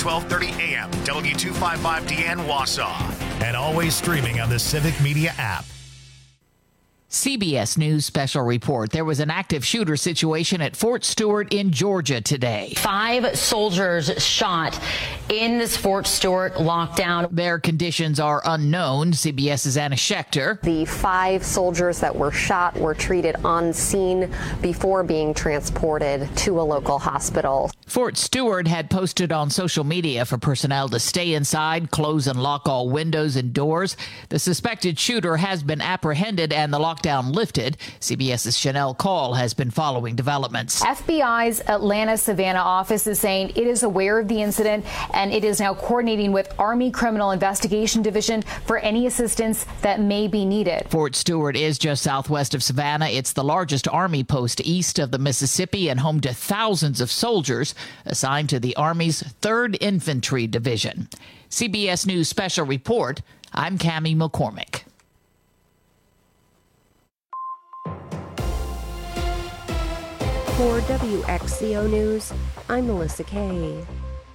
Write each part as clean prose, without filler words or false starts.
1230 AM, W255DN Wausau. And always streaming on the Civic Media app. CBS News special report. There was an active shooter situation at Fort Stewart in Georgia today. 5 soldiers shot in this Fort Stewart lockdown. Their conditions are unknown. CBS's Anna Schechter. The 5 soldiers that were shot were treated on scene before being transported to a local hospital. Fort Stewart had posted on social media for personnel to stay inside, close and lock all windows and doors. The suspected shooter has been apprehended and the lockdown lifted. CBS's Chanel Call has been following developments. FBI's Atlanta Savannah office is saying it is aware of the incident and it is now coordinating with Army Criminal Investigation Division for any assistance that may be needed. Fort Stewart is just southwest of Savannah. It's the largest Army post east of the Mississippi and home to thousands of soldiers assigned to the Army's 3rd Infantry Division. CBS News Special Report. I'm Cammie McCormick. For WXCO News, I'm Melissa Kay.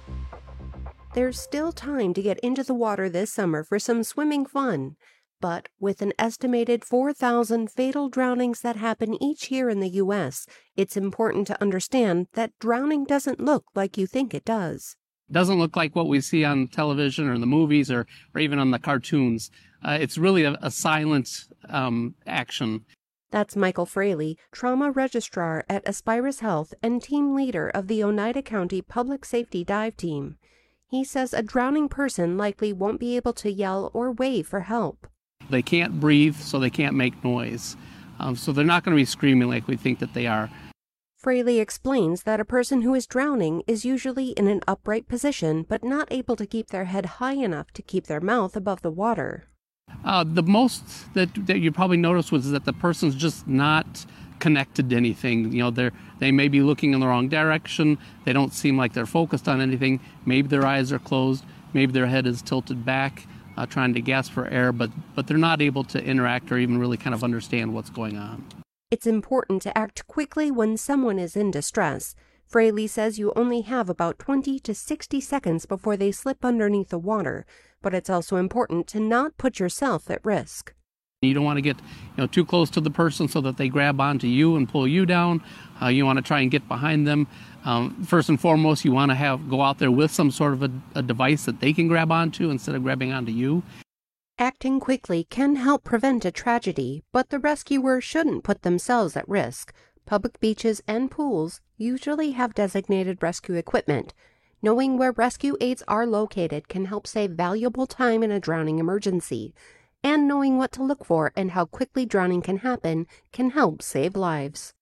There's still time to get into the water this summer for some swimming fun, but with an estimated 4,000 fatal drownings that happen each year in the U.S., it's important to understand that drowning doesn't look like you think it does. It doesn't look like what we see on television or in the movies or even on the cartoons. It's really a silent action. That's Michael Fraley, trauma registrar at Aspirus Health and team leader of the Oneida County Public Safety Dive Team. He says a drowning person likely won't be able to yell or wave for help. They can't breathe, so they can't make noise. So they're not going to be screaming like we think that they are. Fraley explains that a person who is drowning is usually in an upright position but not able to keep their head high enough to keep their mouth above the water. The most that you probably noticed was that the person's just not connected to anything. You know, they may be looking in the wrong direction. They don't seem like they're focused on anything. Maybe their eyes are closed. Maybe their head is tilted back, trying to gasp for air, but they're not able to interact or even really kind of understand what's going on. It's important to act quickly when someone is in distress. Fraley says you only have about 20 to 60 seconds before they slip underneath the water, but it's also important to not put yourself at risk. You don't want to get too close to the person so that they grab onto you and pull you down. You want to try and get behind them. First and foremost, you want to go out there with some sort of a device that they can grab onto instead of grabbing onto you. Acting quickly can help prevent a tragedy, but the rescuer shouldn't put themselves at risk. Public beaches and pools usually have designated rescue equipment. Knowing where rescue aids are located can help save valuable time in a drowning emergency. And knowing what to look for and how quickly drowning can happen can help save lives.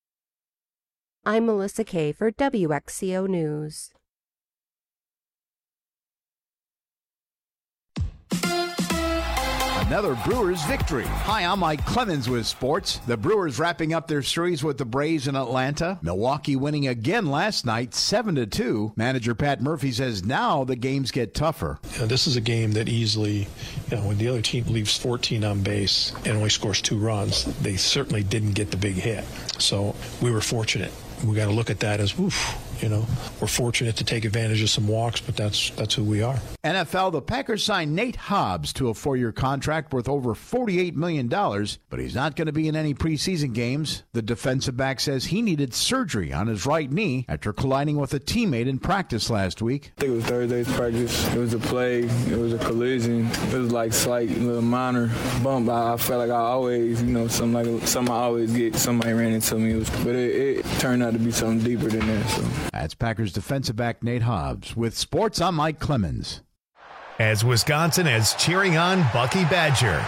I'm Melissa Kay for WXCO News. Another Brewers victory. Hi, I'm Mike Clemens with sports. The Brewers wrapping up their series with the Braves in Atlanta. Milwaukee winning again last night, 7-2. Manager Pat Murphy says now the games get tougher. This is a game that easily, when the other team leaves 14 on base and only scores 2 runs, they certainly didn't get the big hit. So we were fortunate. We got to look at that as, we're fortunate to take advantage of some walks, but that's who we are. NFL, the Packers signed Nate Hobbs to a 4-year contract worth over $48 million, but he's not going to be in any preseason games. The defensive back says he needed surgery on his right knee after colliding with a teammate in practice last week. I think it was Thursday's practice. It was a play. It was a collision. It was like slight little minor bump. I felt like I always, something I always get. Somebody ran into me. But it turned out to be something deeper than that. So. That's Packers defensive back Nate Hobbs. With sports, I'm Mike Clemens. As Wisconsin is cheering on Bucky Badger.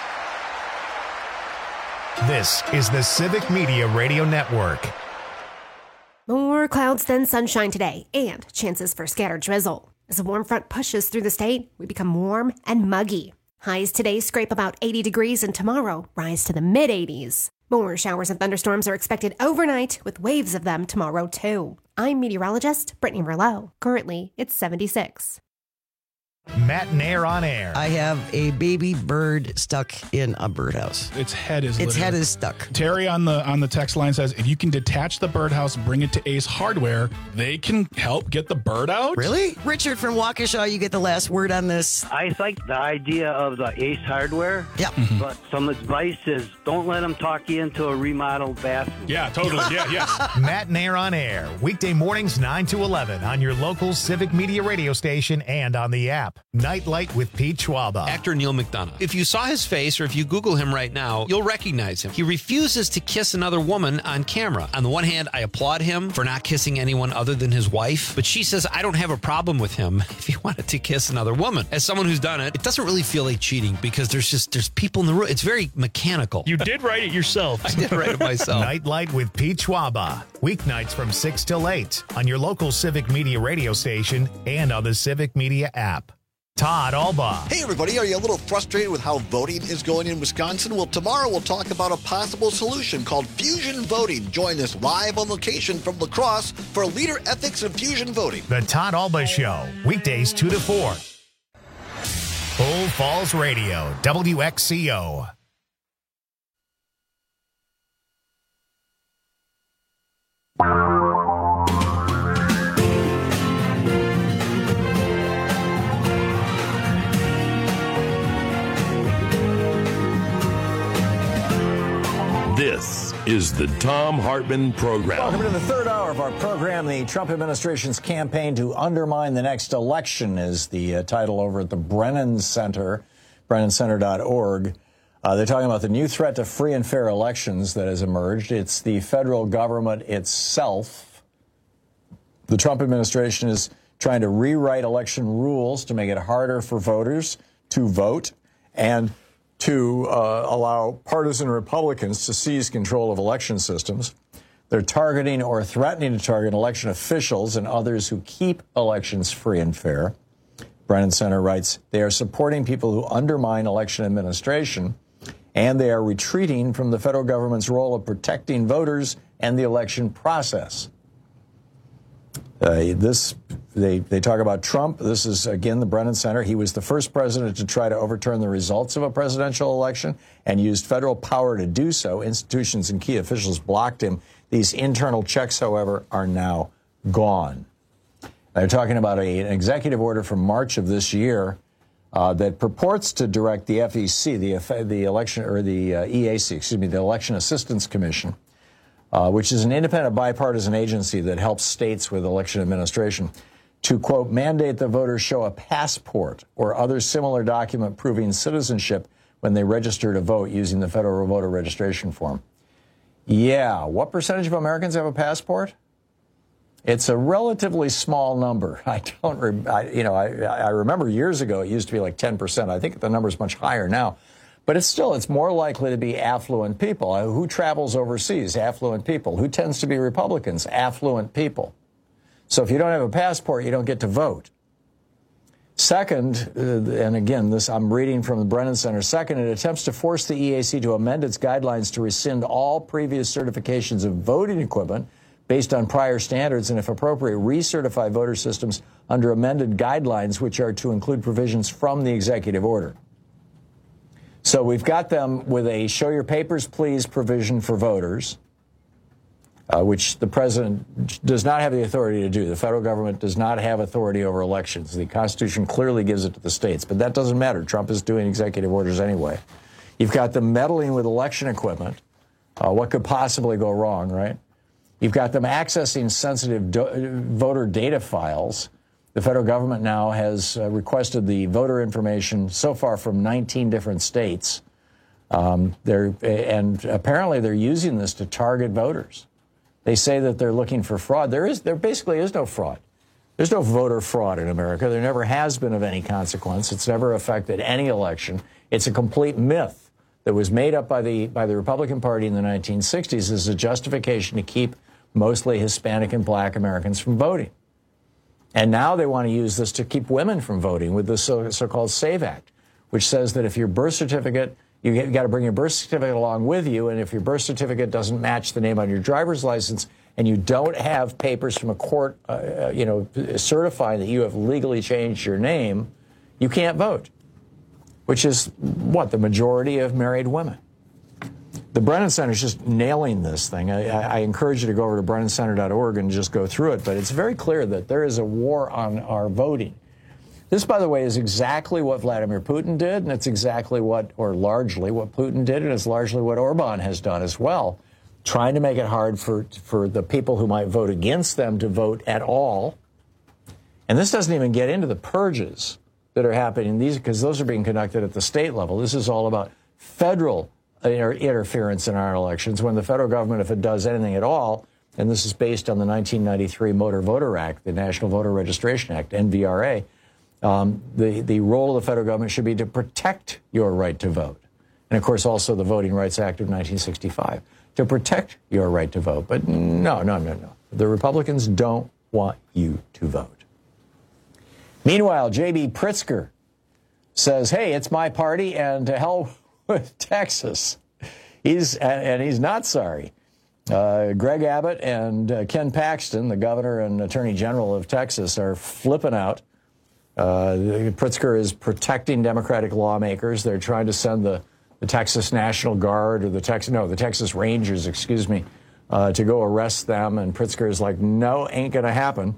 This is the Civic Media Radio Network. More clouds than sunshine today, and chances for scattered drizzle. As a warm front pushes through the state, we become warm and muggy. Highs today scrape about 80 degrees, and tomorrow rise to the mid-80s. More showers and thunderstorms are expected overnight, with waves of them tomorrow, too. I'm meteorologist Brittany Merlot. Currently, it's 76. Matt and Air on Air. I have a baby bird stuck in a birdhouse. Its head is stuck. Terry on the text line says, if you can detach the birdhouse, bring it to Ace Hardware, they can help get the bird out. Really? Richard from Waukesha, you get the last word on this. I like the idea of the Ace Hardware. Yeah. But some advice is don't let them talk you into a remodeled bathroom. Yeah, totally. Yeah. Matt and Air on Air. Weekday mornings 9 to 11 on your local Civic Media radio station and on the app. Nightlight with Pete Schwaba. Actor Neil McDonough. If you saw his face or if you Google him right now, you'll recognize him. He refuses to kiss another woman on camera. On the one hand, I applaud him for not kissing anyone other than his wife, but she says I don't have a problem with him if he wanted to kiss another woman. As someone who's done it, it doesn't really feel like cheating because there's people in the room. It's very mechanical. You did write it yourself. I did write it myself. Nightlight with Pete Schwaba. Weeknights from 6 till 8 on your local Civic Media radio station and on the Civic Media app. Todd Alba. Hey, everybody. Are you a little frustrated with how voting is going in Wisconsin? Well, tomorrow we'll talk about a possible solution called fusion voting. Join us live on location from La Crosse for Leader Ethics and Fusion Voting. The Todd Alba Show. Weekdays 2 to 4. Full Falls Radio. WXCO. This is the Thom Hartmann Program. Welcome to the third hour of our program. The Trump administration's campaign to undermine the next election is the title over at the Brennan Center, BrennanCenter.org. They're talking about the new threat to free and fair elections that has emerged. It's the federal government itself. The Trump administration is trying to rewrite election rules to make it harder for voters to vote and to allow partisan Republicans to seize control of election systems. They're targeting or threatening to target election officials and others who keep elections free and fair. Brennan Center writes, they are supporting people who undermine election administration, and they are retreating from the federal government's role of protecting voters and the election process. They talk about Trump. This is, again, the Brennan Center. He was the first president to try to overturn the results of a presidential election and used federal power to do so. Institutions and key officials blocked him. These internal checks, however, are now gone. They're talking about an executive order from March of this year that purports to direct the FEC, the election, or the EAC, excuse me, the Election Assistance Commission, which is an independent bipartisan agency that helps states with election administration, to, quote, mandate that voters show a passport or other similar document proving citizenship when they register to vote using the federal voter registration form. Yeah, what percentage of Americans have a passport? It's a relatively small number. I remember years ago it used to be like 10%. I think the number's much higher now. But it's more likely to be affluent people. Who travels overseas? Affluent people. Who tends to be Republicans? Affluent people. So if you don't have a passport, you don't get to vote. Second, and again, this I'm reading from the Brennan Center. Second, it attempts to force the EAC to amend its guidelines to rescind all previous certifications of voting equipment based on prior standards, and if appropriate, recertify voter systems under amended guidelines, which are to include provisions from the executive order. So we've got them with a show your papers, please provision for voters, which the president does not have the authority to do. The federal government does not have authority over elections. The Constitution clearly gives it to the states, but that doesn't matter. Trump is doing executive orders anyway. You've got them meddling with election equipment. What could possibly go wrong, right? You've got them accessing sensitive voter data files. The federal government now has requested the voter information so far from 19 different states. And apparently they're using this to target voters. They say that they're looking for fraud. There basically is no fraud. There's no voter fraud in America. There never has been of any consequence. It's never affected any election. It's a complete myth that was made up by the Republican Party in the 1960s as a justification to keep mostly Hispanic and black Americans from voting. And now they want to use this to keep women from voting with the so-called SAVE Act, which says that if your birth certificate, you got to bring your birth certificate along with you, and if your birth certificate doesn't match the name on your driver's license and you don't have papers from a court, certifying that you have legally changed your name, You can't vote, which is what? The majority of married women. The Brennan Center is just nailing this thing. I encourage you to go over to BrennanCenter.org and just go through it. But it's very clear that there is a war on our voting. This, by the way, is exactly what Vladimir Putin did, and it's exactly what, or largely what Putin did, and it's largely what Orban has done as well, trying to make it hard for the people who might vote against them to vote at all. And this doesn't even get into the purges that are happening, because those are being conducted at the state level. This is all about federal interference in our elections, when the federal government, if it does anything at all, and this is based on the 1993 Motor Voter Act, the National Voter Registration Act, NVRA, the role of the federal government should be to protect your right to vote. And, of course, also the Voting Rights Act of 1965, to protect your right to vote. But no. The Republicans don't want you to vote. Meanwhile, J.B. Pritzker says, hey, it's my party, and to hell with Texas. He's not sorry. Greg Abbott and Ken Paxton, the governor and attorney general of Texas, are flipping out. Pritzker is protecting Democratic lawmakers. They're trying to send the Texas National Guard, or the Texas Rangers, to go arrest them. And Pritzker is like, no, ain't going to happen.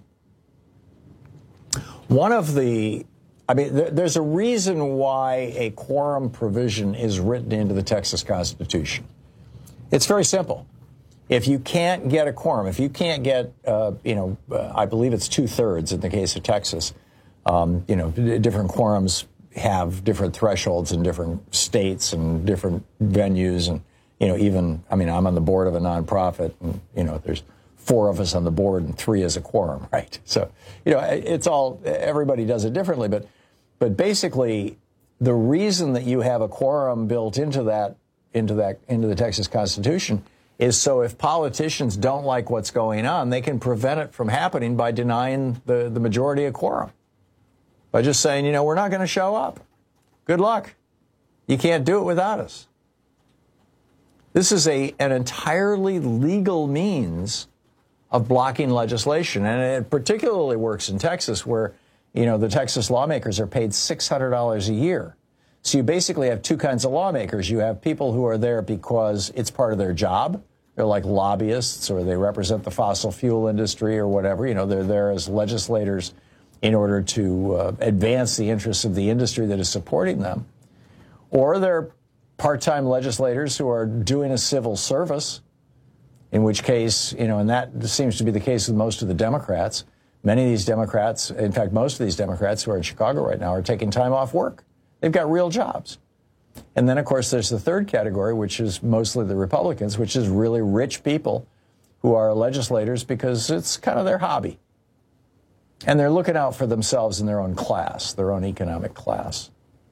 There's a reason why a quorum provision is written into the Texas Constitution. It's very simple. If you can't get a quorum, if you can't get, I believe it's 2/3 in the case of Texas, different quorums have different thresholds in different states and different venues. And, I'm on the board of a nonprofit, and, there's 4 of us on the board and 3 is a quorum, right? So, it's all, everybody does it differently. But basically, the reason that you have a quorum built into the Texas Constitution is so if politicians don't like what's going on, they can prevent it from happening by denying the majority a quorum. By just saying, we're not going to show up. Good luck. You can't do it without us. This is an entirely legal means of blocking legislation. And it particularly works in Texas, where, the Texas lawmakers are paid $600 a year. So you basically have 2 kinds of lawmakers. You have people who are there because it's part of their job. They're like lobbyists, or they represent the fossil fuel industry or whatever. They're there as legislators in order to advance the interests of the industry that is supporting them. Or they're part-time legislators who are doing a civil service, in which case, and that seems to be the case with most of the Democrats. Many of these Democrats, in fact, most of these Democrats who are in Chicago right now, are taking time off work. They've got real jobs. And then, of course, there's the third category, which is mostly the Republicans, which is really rich people who are legislators because it's kind of their hobby. And they're looking out for themselves in their own class, their own economic class.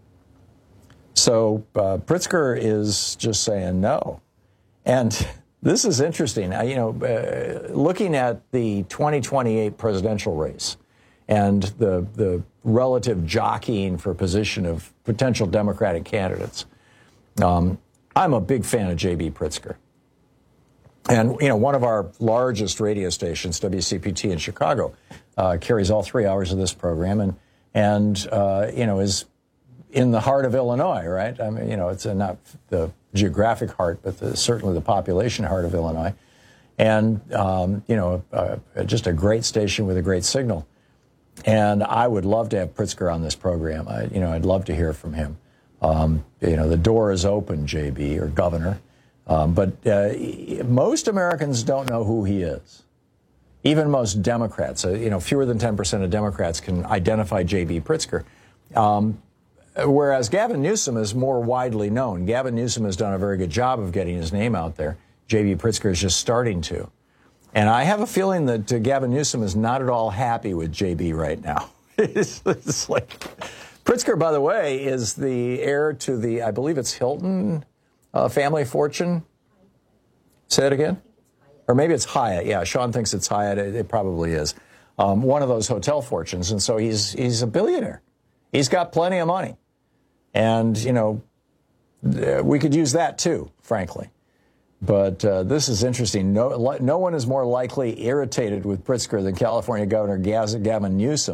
So Pritzker is just saying no. And this is interesting. Looking at the 2028 presidential race and the relative jockeying for position of potential Democratic candidates, I'm a big fan of J.B. Pritzker. And, one of our largest radio stations, WCPT in Chicago, carries all 3 hours of this program and is in the heart of Illinois, right? It's not the geographic heart, but certainly the population heart of Illinois. And, just a great station with a great signal. And I would love to have Pritzker on this program. I'd love to hear from him. The door is open, JB, or Governor. But most Americans don't know who he is. Even most Democrats, fewer than 10% of Democrats can identify J.B. Pritzker. Whereas Gavin Newsom is more widely known. Gavin Newsom has done a very good job of getting his name out there. J.B. Pritzker is just starting to. And I have a feeling that Gavin Newsom is not at all happy with J.B. right now. It's like, Pritzker, by the way, is the heir to the, I believe it's Hilton family fortune. Say it again? Or maybe it's Hyatt. Yeah, Sean thinks it's Hyatt. It probably is. One of those hotel fortunes. And so he's a billionaire. He's got plenty of money. And, we could use that too, frankly. But this is interesting. No one is more likely irritated with Pritzker than California Governor Gavin Newsom.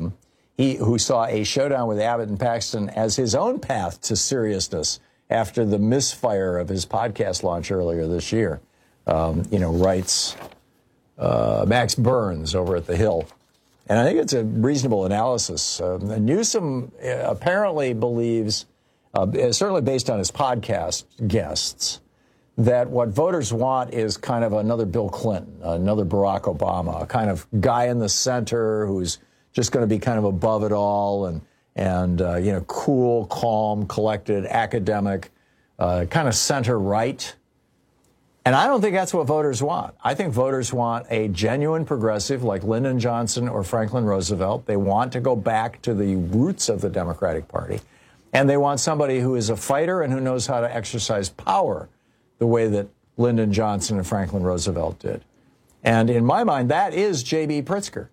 who saw a showdown with Abbott and Paxton as his own path to seriousness after the misfire of his podcast launch earlier this year, writes Max Burns over at The Hill. And I think it's a reasonable analysis. Newsom apparently believes, certainly based on his podcast guests, that what voters want is kind of another Bill Clinton, another Barack Obama, a kind of guy in the center who's just going to be kind of above it all and cool, calm, collected, academic, kind of center-right. And I don't think that's what voters want. I think voters want a genuine progressive like Lyndon Johnson or Franklin Roosevelt. They want to go back to the roots of the Democratic Party. And they want somebody who is a fighter and who knows how to exercise power the way that Lyndon Johnson and Franklin Roosevelt did. And in my mind, that is J.B. Pritzker.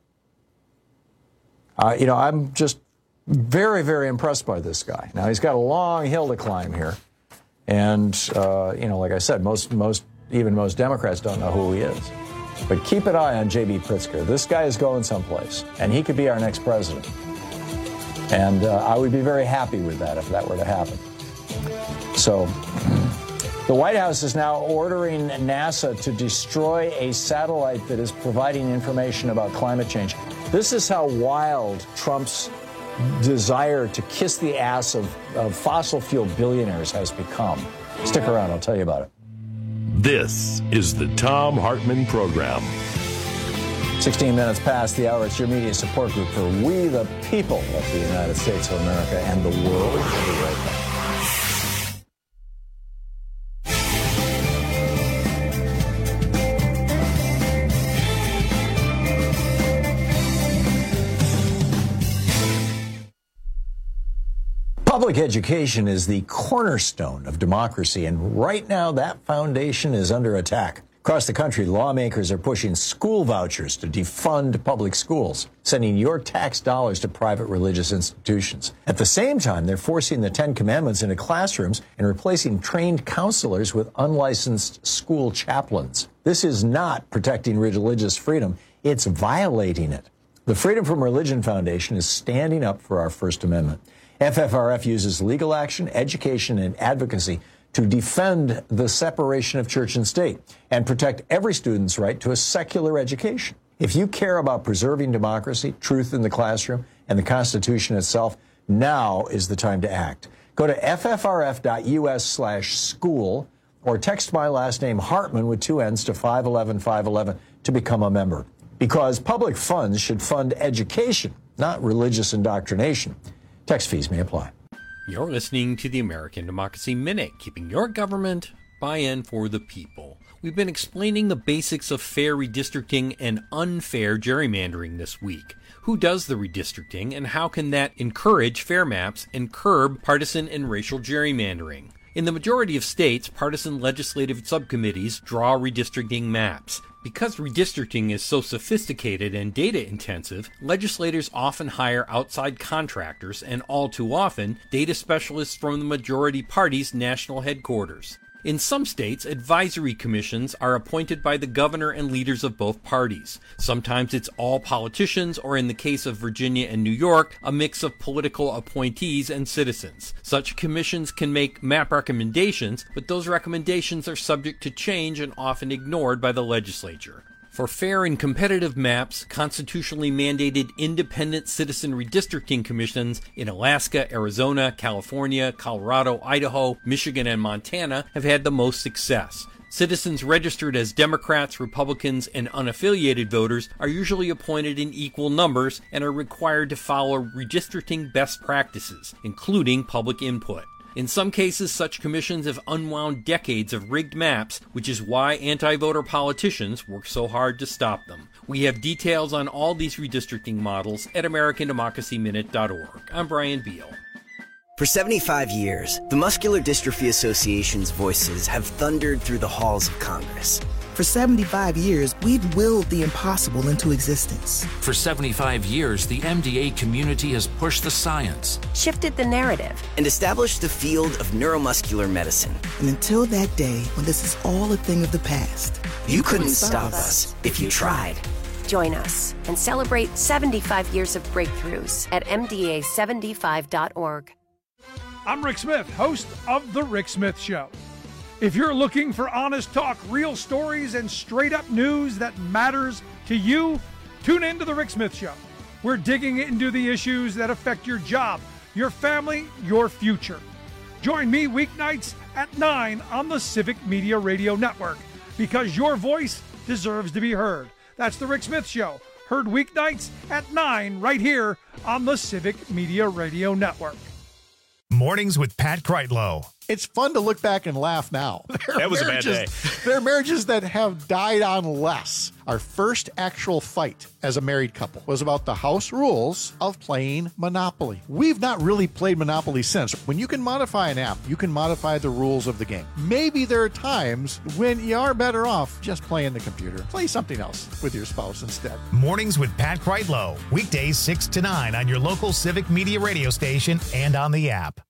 I'm just very, very impressed by this guy. Now, he's got a long hill to climb here. And, like I said, most Democrats don't know who he is. But keep an eye on J.B. Pritzker. This guy is going someplace, and he could be our next president. And I would be very happy with that if that were to happen. So the White House is now ordering NASA to destroy a satellite that is providing information about climate change. This is how wild Trump's desire to kiss the ass of fossil fuel billionaires has become. Stick around, I'll tell you about it. This is the Thom Hartmann Program. 16 minutes past the hour. It's your media support group for We the People of the United States of America and the world. We'll be right back. Public education is the cornerstone of democracy, and right now that foundation is under attack. Across the country, lawmakers are pushing school vouchers to defund public schools, sending your tax dollars to private religious institutions. At the same time, they're forcing the Ten Commandments into classrooms and replacing trained counselors with unlicensed school chaplains. This is not protecting religious freedom, it's violating it. The Freedom from Religion Foundation is standing up for our First Amendment. FFRF uses legal action, education, and advocacy to defend the separation of church and state and protect every student's right to a secular education. If you care about preserving democracy, truth in the classroom, and the Constitution itself, now is the time to act. Go to ffrf.us/school or text my last name Hartman with 2 N's to 511-511 to become a member. Because public funds should fund education, not religious indoctrination. Text fees may apply. You're listening to the American Democracy Minute, keeping your government by and for the people. We've been explaining the basics of fair redistricting and unfair gerrymandering this week. Who does the redistricting, and how can that encourage fair maps and curb partisan and racial gerrymandering? In the majority of states, partisan legislative subcommittees draw redistricting maps. Because redistricting is so sophisticated and data-intensive, legislators often hire outside contractors and, all too often, data specialists from the majority party's national headquarters. In some states, advisory commissions are appointed by the governor and leaders of both parties. Sometimes it's all politicians, or in the case of Virginia and New York, a mix of political appointees and citizens. Such commissions can make map recommendations, but those recommendations are subject to change and often ignored by the legislature. For fair and competitive maps, constitutionally mandated independent citizen redistricting commissions in Alaska, Arizona, California, Colorado, Idaho, Michigan, and Montana have had the most success. Citizens registered as Democrats, Republicans, and unaffiliated voters are usually appointed in equal numbers and are required to follow redistricting best practices, including public input. In some cases, such commissions have unwound decades of rigged maps, which is why anti-voter politicians work so hard to stop them. We have details on all these redistricting models at AmericanDemocracyMinute.org. I'm Brian Beal. For 75 years, the Muscular Dystrophy Association's voices have thundered through the halls of Congress. For 75 years, we've willed the impossible into existence. For 75 years, the MDA community has pushed the science, shifted the narrative, and established the field of neuromuscular medicine. And until that day when this is all a thing of the past, you couldn't stop us if you tried. Join us and celebrate 75 years of breakthroughs at MDA75.org. I'm Rick Smith, host of The Rick Smith Show. If you're looking for honest talk, real stories, and straight-up news that matters to you, tune in to The Rick Smith Show. We're digging into the issues that affect your job, your family, your future. Join me weeknights at 9 on the Civic Media Radio Network, because your voice deserves to be heard. That's The Rick Smith Show, heard weeknights at 9 right here on the Civic Media Radio Network. Mornings with Pat Kreitlow. It's fun to look back and laugh now. That was a bad day. There are marriages that have died on less. Our first actual fight as a married couple was about the house rules of playing Monopoly. We've not really played Monopoly since. When you can modify an app, you can modify the rules of the game. Maybe there are times when you are better off just playing the computer. Play something else with your spouse instead. Mornings with Pat Kreitlow. Weekdays 6 to 9 on your local Civic Media radio station and on the app.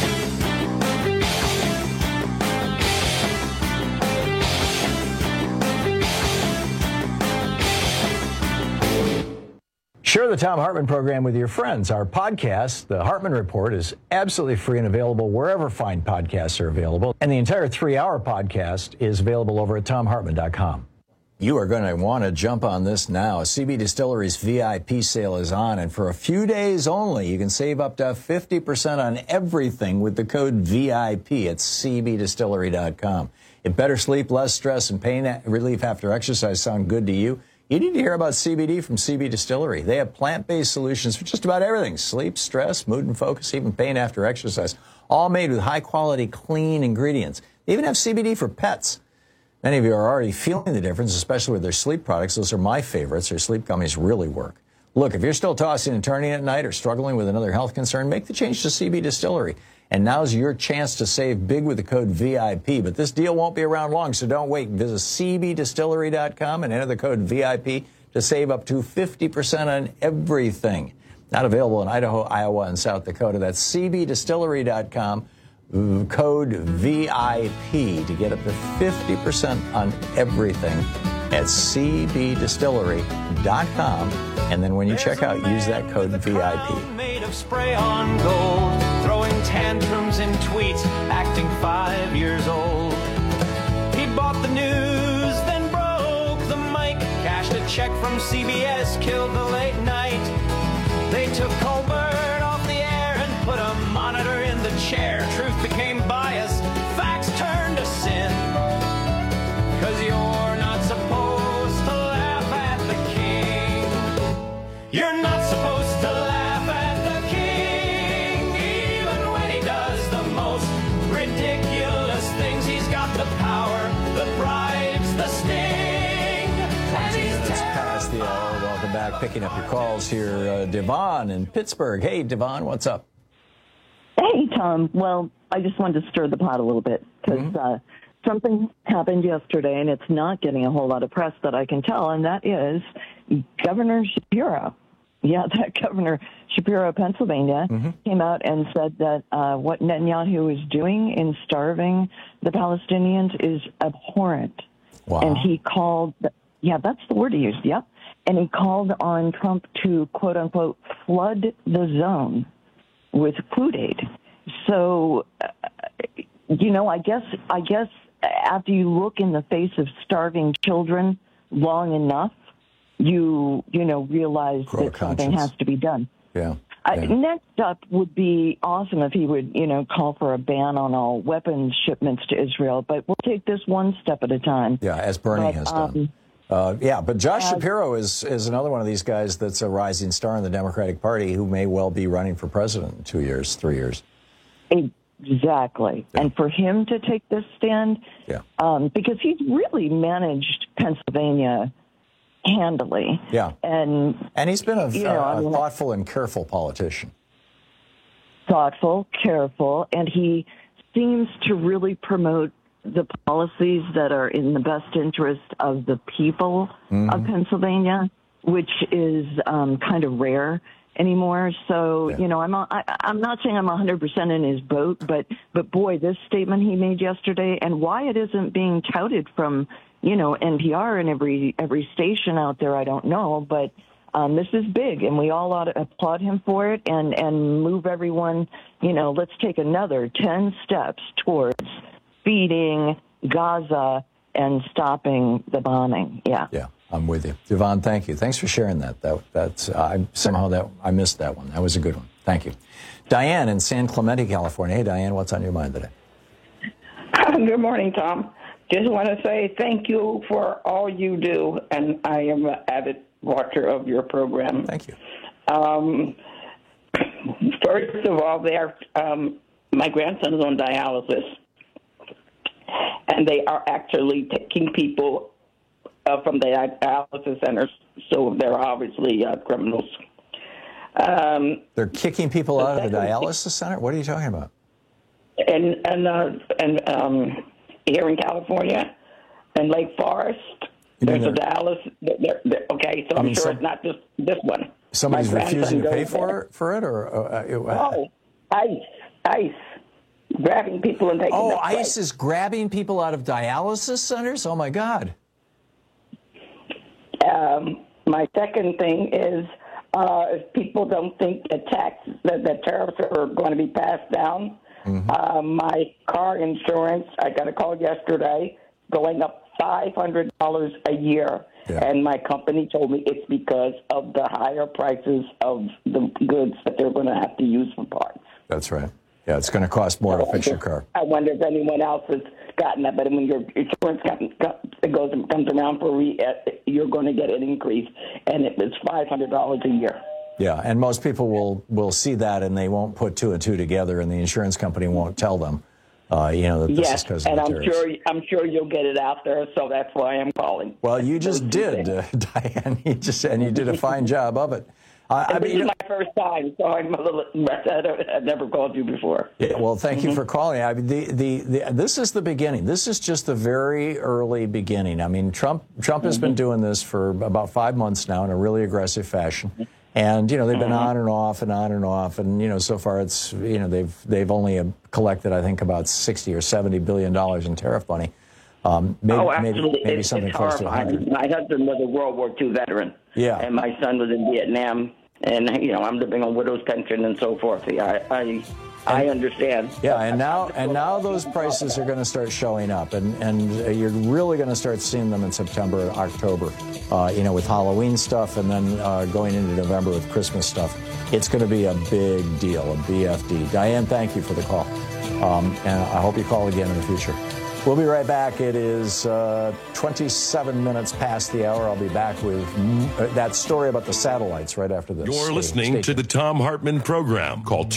Share the Thom Hartmann program with your friends. Our podcast, The Hartmann Report, is absolutely free and available wherever fine podcasts are available. And the entire 3-hour podcast is available over at ThomHartmann.com. You are going to want to jump on this now. CB Distillery's VIP sale is on, and for a few days only, you can save up to 50% on everything with the code VIP at CBDistillery.com. If better sleep, less stress, and pain relief after exercise sound good to you, you need to hear about CBD from CB Distillery. They have plant-based solutions for just about everything: sleep, stress, mood and focus, even pain after exercise, all made with high-quality, clean ingredients. They even have CBD for pets. Many of you are already feeling the difference, especially with their sleep products. Those are my favorites. Their sleep gummies really work. Look, if you're still tossing and turning at night or struggling with another health concern, make the change to CB Distillery. And now's your chance to save big with the code VIP. But this deal won't be around long, so don't wait. Visit CBDistillery.com and enter the code VIP to save up to 50% on everything. Not available in Idaho, Iowa, and South Dakota. That's CBDistillery.com, code VIP to get up to 50% on everything at CBDistillery.com. And then when you check out, use that code VIP. Made of spray-on gold, throwing tantrums in tweets, acting 5 years old. He bought the news, then broke the mic, cashed a check from CBS, killed the late night. They took Colbert off the air and put a monitor in the chair. Truth became biased, facts turned to sin. 'Cause you're not supposed to laugh at the king. You're not supposed to laugh at the king, even when he does the most ridiculous things. He's got the power, the bribes, the sting. 20 minutes past the hour. Welcome back. Picking up your calls here. Devon in Pittsburgh. Hey, Devon, what's up? Hey, Tom. Well, I just wanted to stir the pot a little bit because something happened yesterday, and it's not getting a whole lot of press that I can tell, and that is Governor Shapiro. Yeah, that Governor Shapiro of Pennsylvania came out and said that what Netanyahu is doing in starving the Palestinians is abhorrent. Wow. And he called, that's the word he used, yep. And he called on Trump to, quote unquote, flood the zone with food aid. So, I guess after you look in the face of starving children long enough, you realize that something has to be done. Yeah. Next up would be awesome if he would, call for a ban on all weapons shipments to Israel, but we'll take this one step at a time. Yeah, as Bernie has done. But Josh Shapiro is another one of these guys that's a rising star in the Democratic Party who may well be running for president in 2 years, 3 years. Exactly. Yeah. And for him to take this stand, because he's really managed Pennsylvania handily. Yeah. And he's been a thoughtful and careful politician. Thoughtful, careful, and he seems to really promote the policies that are in the best interest of the people of Pennsylvania, which is kind of rare anymore. So, I'm not saying I'm 100% in his boat, but boy, this statement he made yesterday and why it isn't being touted from, NPR and every station out there. I don't know, but this is big, and we all ought to applaud him for it and move everyone. Let's take another 10 steps towards feeding Gaza and stopping the bombing. Yeah. I'm with you. Yvonne, thank you. Thanks for sharing that. I missed that one. That was a good one. Thank you. Diane in San Clemente, California. Hey, Diane, what's on your mind today? Good morning, Tom. Just want to say thank you for all you do, and I am an avid watcher of your program. Thank you. First of all, my grandson is on dialysis, and they are actually taking people from the dialysis centers, so they're obviously criminals. They're kicking people out of the dialysis center? What are you talking about? And here in California, in Lake Forest, there's a dialysis. Okay, so I'm sure it's not just this one. Somebody's refusing to pay for it, or ICE grabbing people and taking them away. ICE is grabbing people out of dialysis centers? Oh my God! My second thing is, if people don't think that tariffs are going to be passed down, my car insurance, I got a call yesterday, going up $500 a year. Yeah. And my company told me it's because of the higher prices of the goods that they're going to have to use for parts. That's right. Yeah, it's going to cost more to fix your car. I wonder if anyone else has gotten that. But when your insurance comes around you're going to get an increase, and it's $500 a year. Yeah, and most people will see that, and they won't put two and two together, and the insurance company won't tell them, that this is because of the tariffs. I'm sure you'll get it out there, so that's why I'm calling. Well, you just did, Diane. You did a fine job of it. This is my first time, so I'm a little. I've never called you before. Yeah, well, thank you for calling. This is the beginning. This is just the very early beginning. I mean, Trump has been doing this for about 5 months now in a really aggressive fashion. And, they've been on and off and on and off. And, so far it's, they've only collected, I think, about $60 or $70 billion in tariff money. Absolutely. Maybe something close to 100. My husband was a World War II veteran. Yeah. And my son was in Vietnam. And, I'm living on widow's pension and so forth. I understand. Yeah, and now those prices are going to start showing up, and you're really going to start seeing them in September and October, with Halloween stuff, and then going into November with Christmas stuff. It's going to be a big deal, a BFD. Diane, thank you for the call, and I hope you call again in the future. We'll be right back. It is 27 minutes past the hour. I'll be back with that story about the satellites right after this. You're listening to the Thom Hartmann Program. Call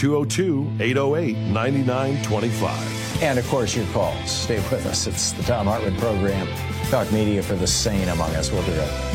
202-808-9925. And, of course, your calls. Stay with us. It's the Thom Hartmann Program. Talk media for the sane among us. We'll be right back.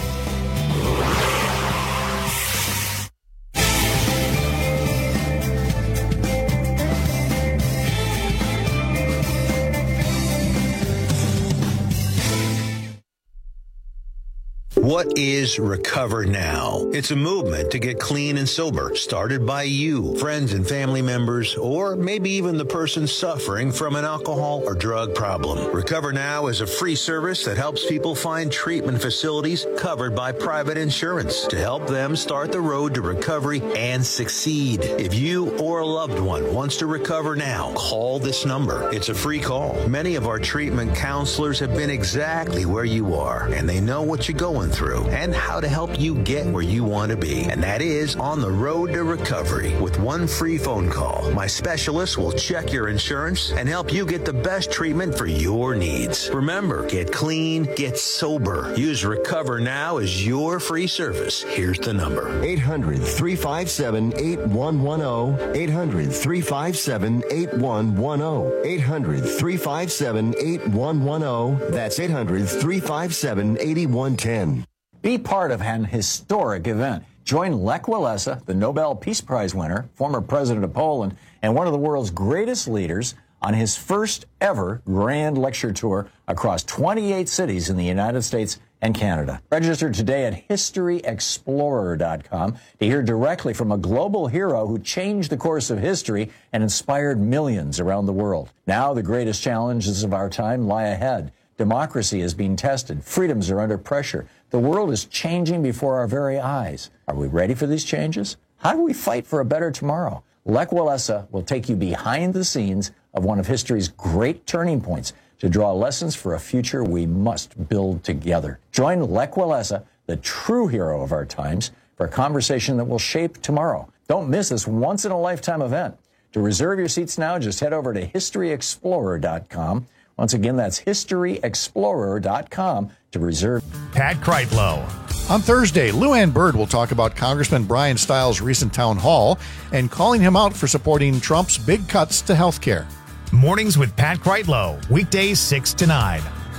What is Recover Now? It's a movement to get clean and sober, started by you, friends and family members, or maybe even the person suffering from an alcohol or drug problem. Recover Now is a free service that helps people find treatment facilities covered by private insurance to help them start the road to recovery and succeed. If you or a loved one wants to recover now, call this number. It's a free call. Many of our treatment counselors have been exactly where you are, and they know what you're going through and how to help you get where you want to be. And that is on the road to recovery. With one free phone call, my specialist will check your insurance and help you get the best treatment for your needs. Remember, get clean, get sober. Use Recover Now as your free service. Here's the number. 800-357-8110. 800-357-8110. 800-357-8110. That's 800-357-8110. Be part of an historic event. Join Lech Walesa, the Nobel Peace Prize winner, former president of Poland, and one of the world's greatest leaders on his first ever grand lecture tour across 28 cities in the United States and Canada. Register today at historyexplorer.com to hear directly from a global hero who changed the course of history and inspired millions around the world. Now the greatest challenges of our time lie ahead. Democracy is being tested. Freedoms are under pressure. The world is changing before our very eyes. Are we ready for these changes? How do we fight for a better tomorrow? Lech Walesa will take you behind the scenes of one of history's great turning points to draw lessons for a future we must build together. Join Lech Walesa, the true hero of our times, for a conversation that will shape tomorrow. Don't miss this once-in-a-lifetime event. To reserve your seats now, just head over to historyexplorer.com. Once again, that's historyexplorer.com to reserve. Pat Kreitlow. On Thursday, Lou Ann Bird will talk about Congressman Brian Stiles' recent town hall and calling him out for supporting Trump's big cuts to health care. Mornings with Pat Kreitlow, weekdays 6 to 9.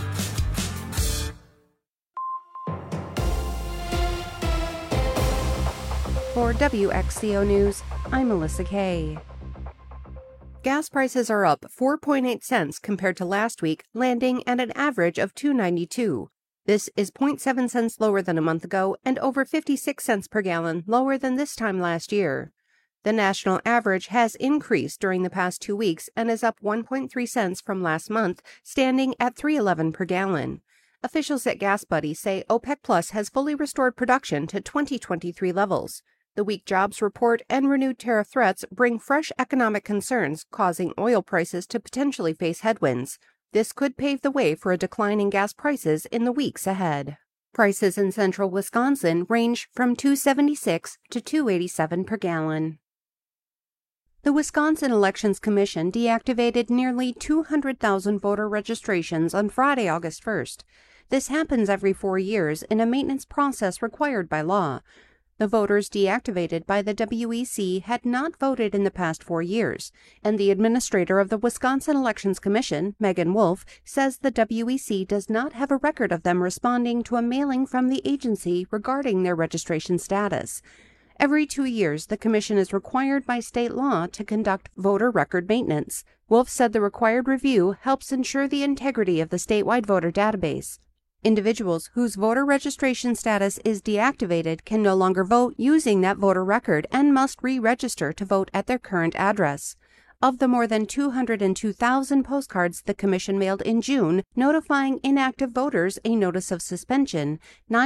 For WXCO News, I'm Melissa Kay. Gas prices are up 4.8 cents compared to last week, landing at an average of $2.92. This is 0.7 cents lower than a month ago and over 56 cents per gallon lower than this time last year. The national average has increased during the past 2 weeks and is up 1.3 cents from last month, standing at $3.11 per gallon. Officials at Gas Buddy say OPEC Plus has fully restored production to 2023 levels. The weak jobs report and renewed tariff threats bring fresh economic concerns, causing oil prices to potentially face headwinds. This could pave the way for a decline in gas prices in the weeks ahead. Prices in central Wisconsin range from $2.76 to $2.87 per gallon. The Wisconsin Elections Commission deactivated nearly 200,000 voter registrations on Friday, August 1st. This happens every 4 years in a maintenance process required by law. The voters deactivated by the WEC had not voted in the past 4 years, and the administrator of the Wisconsin Elections Commission, Megan Wolf, says the WEC does not have a record of them responding to a mailing from the agency regarding their registration status. Every 2 years, the commission is required by state law to conduct voter record maintenance. Wolf said the required review helps ensure the integrity of the statewide voter database. Individuals whose voter registration status is deactivated can no longer vote using that voter record and must re-register to vote at their current address. Of the more than 202,000 postcards the Commission mailed in June notifying inactive voters a notice of suspension,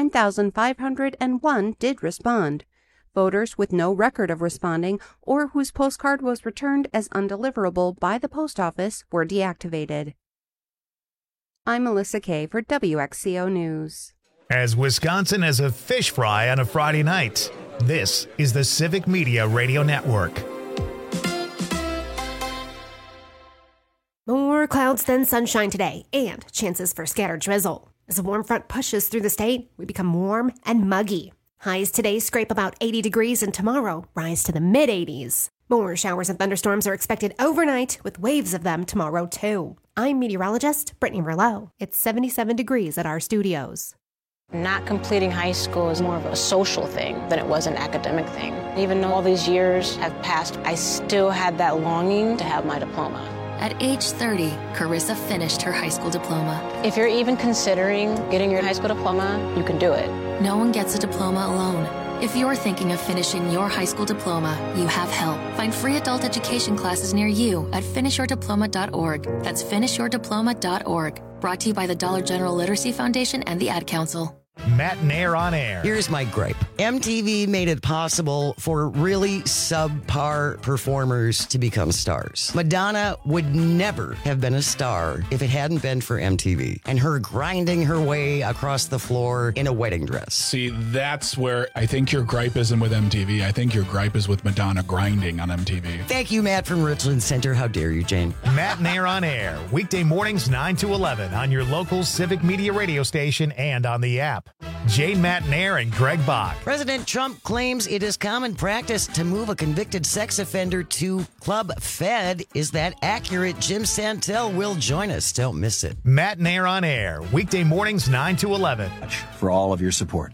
9,501 did respond. Voters with no record of responding or whose postcard was returned as undeliverable by the post office were deactivated. I'm Melissa Kay for WXCO News. As Wisconsin has a fish fry on a Friday night, this is the Civic Media Radio Network. More clouds than sunshine today, and chances for scattered drizzle. As a warm front pushes through the state, we become warm and muggy. Highs today scrape about 80 degrees, and tomorrow rise to the mid-80s. More showers and thunderstorms are expected overnight, with waves of them tomorrow, too. I'm meteorologist Brittany Merlot. It's 77 degrees at our studios. Not completing high school is more of a social thing than it was an academic thing. Even though all these years have passed, I still had that longing to have my diploma. At age 30, Carissa finished her high school diploma. If you're even considering getting your high school diploma, you can do it. No one gets a diploma alone. If you're thinking of finishing your high school diploma, you have help. Find free adult education classes near you at finishyourdiploma.org. That's finishyourdiploma.org. Brought to you by the Dollar General Literacy Foundation and the Ad Council. Matt Nair on air. Here's my gripe. MTV made it possible for really subpar performers to become stars. Madonna would never have been a star if it hadn't been for MTV and her grinding her way across the floor in a wedding dress. See, that's where I think your gripe isn't with MTV. I think your gripe is with Madonna grinding on MTV. Thank you, Matt from Richland Center. How dare you, Jane? Matt Nair on air. Weekday mornings 9 to 11 on your local Civic Media radio station and on the app. Jane Matt Nair and Greg Bach. President Trump claims it is common practice to move a convicted sex offender to Club Fed. Is that accurate? Jim Santel will join us. Don't miss it. Matt Nair on air. Weekday mornings 9 to 11. For all of your support.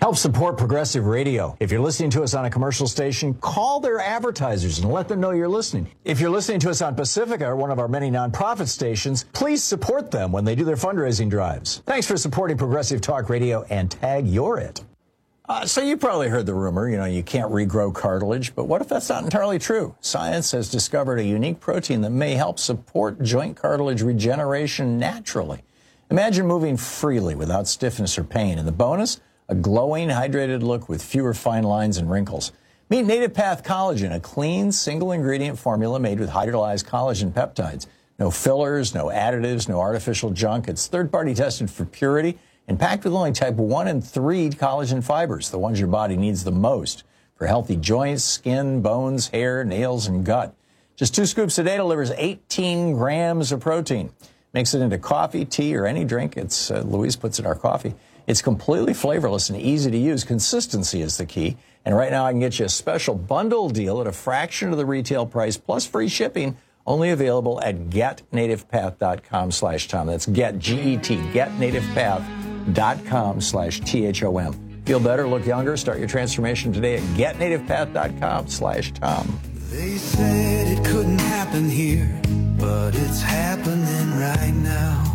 Help support Progressive Radio. If you're listening to us on a commercial station, call their advertisers and let them know you're listening. If you're listening to us on Pacifica, one of our many nonprofit stations, please support them when they do their fundraising drives. Thanks for supporting Progressive Talk Radio and tag you're it. So you probably heard the rumor, you can't regrow cartilage, but what if that's not entirely true? Science has discovered a unique protein that may help support joint cartilage regeneration naturally. Imagine moving freely without stiffness or pain. And the bonus? A glowing, hydrated look with fewer fine lines and wrinkles. Meet Native Path Collagen, a clean, single-ingredient formula made with hydrolyzed collagen peptides. No fillers, no additives, no artificial junk. It's third-party tested for purity and packed with only type 1 and 3 collagen fibers, the ones your body needs the most for healthy joints, skin, bones, hair, nails, and gut. Just 2 scoops a day delivers 18 grams of protein. Mix it into coffee, tea, or any drink. It's Louise puts in our coffee. It's completely flavorless and easy to use. Consistency is the key. And right now I can get you a special bundle deal at a fraction of the retail price plus free shipping, only available at getnativepath.com/Tom. That's get, G-E-T, getnativepath.com/THOM. Feel better, look younger, start your transformation today at getnativepath.com/Tom. They said it couldn't happen here, but it's happening right now.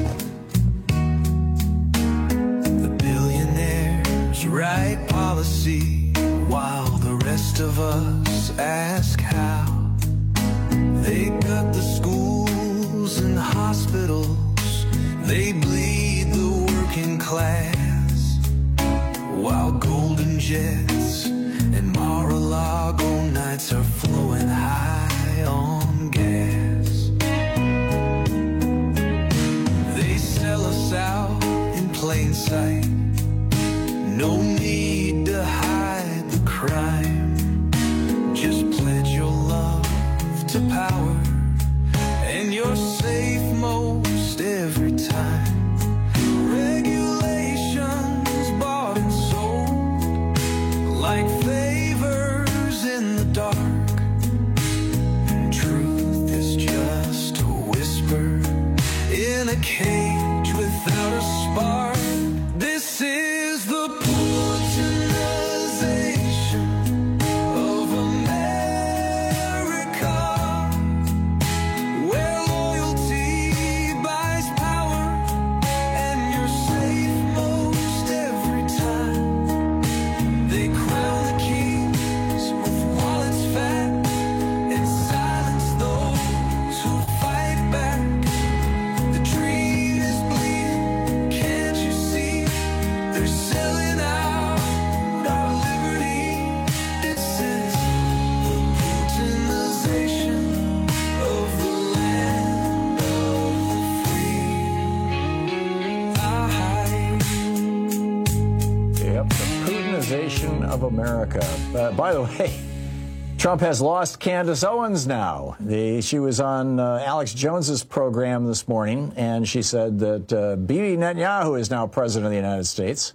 Right policy while the rest of us ask how. They got the schools and hospitals, they bleed the working class, while golden jets and Mar-a-Lago nights are flowing high on gas. They sell us out in plain sight. No need to hide the crime. Just pledge your love to power, and you're safe most every time. Regulations bought and sold like favors in the dark. Truth is just a whisper in a cage without a spark. This is the of America. By the way, Trump has lost Candace Owens now. She was on Alex Jones's program this morning, and she said that Bibi Netanyahu is now president of the United States.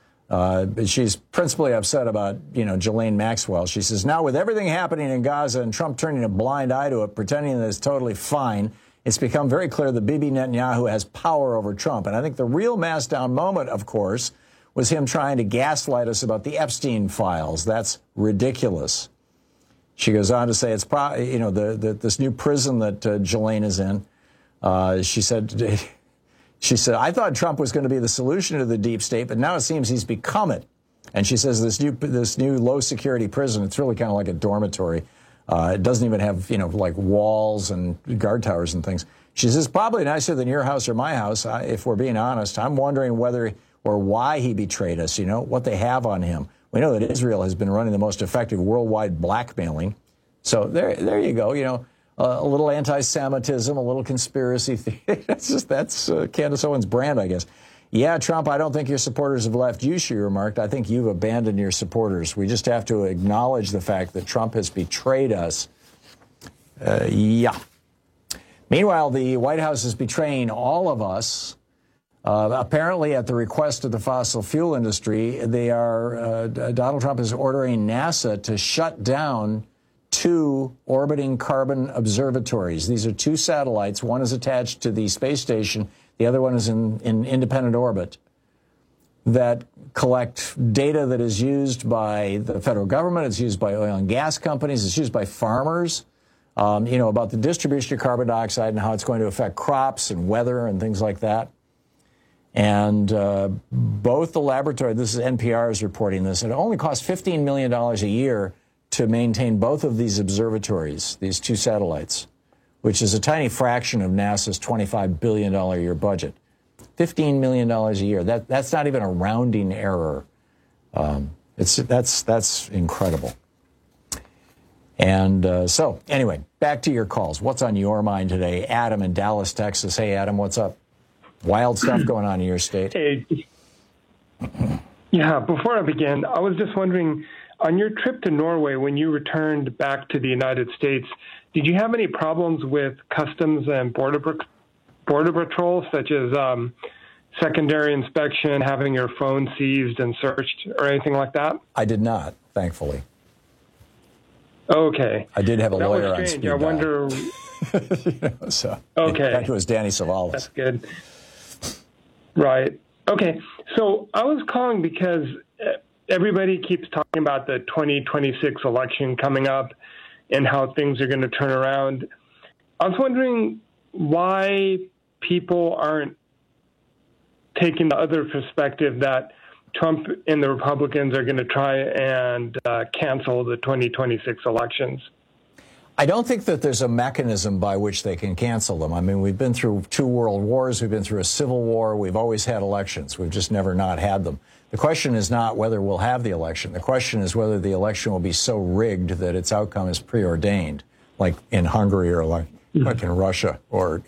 She's principally upset about, Ghislaine Maxwell. She says, now with everything happening in Gaza and Trump turning a blind eye to it, pretending that it's totally fine, it's become very clear that Bibi Netanyahu has power over Trump. And I think the real mass down moment, of course, was him trying to gaslight us about the Epstein files. That's ridiculous. She goes on to say it's probably, this new prison that Ghislaine is in. She said, I thought Trump was going to be the solution to the deep state, but now it seems he's become it. And she says this new low security prison, it's really kind of like a dormitory. It doesn't even have, like walls and guard towers and things. She says, probably nicer than your house or my house, if we're being honest. I'm wondering whether or why he betrayed us, what they have on him. We know that Israel has been running the most effective worldwide blackmailing. So there you go, a little anti-Semitism, a little conspiracy theory. That's Candace Owens' brand, I guess. Yeah, Trump, I don't think your supporters have left you, she remarked. I think you've abandoned your supporters. We just have to acknowledge the fact that Trump has betrayed us. Yeah. Meanwhile, the White House is betraying all of us. Apparently, at the request of the fossil fuel industry, Donald Trump is ordering NASA to shut down 2 orbiting carbon observatories. These are 2 satellites. One is attached to the space station. The other one is in independent orbit. that collect data that is used by the federal government, it's used by oil and gas companies, it's used by farmers, about the distribution of carbon dioxide and how it's going to affect crops and weather and things like that. And both the laboratory, this is NPR is reporting this, it only costs $15 million a year to maintain both of these observatories, these two satellites, which is a tiny fraction of NASA's $25 billion a year budget. $15 million a year. That's not even a rounding error. That's incredible. And so, anyway, back to your calls. What's on your mind today? Adam in Dallas, Texas. Hey, Adam, what's up? Wild stuff going on in your state. Hey. Yeah, before I begin, I was just wondering, on your trip to Norway, when you returned back to the United States, did you have any problems with customs and border patrol, such as secondary inspection, having your phone seized and searched, or anything like that? I did not, thankfully. Okay. I did have a lawyer on speed dial. I wonder. So, okay. That was Danny Savalas. That's good. Right. Okay. So I was calling because everybody keeps talking about the 2026 election coming up and how things are going to turn around. I was wondering why people aren't taking the other perspective that Trump and the Republicans are going to try and cancel the 2026 elections. I don't think that there's a mechanism by which they can cancel them. I mean, we've been through 2 world wars. We've been through a civil war. We've always had elections. We've just never not had them. The question is not whether we'll have the election. The question is whether the election will be so rigged that its outcome is preordained, like in Hungary or like in Russia or,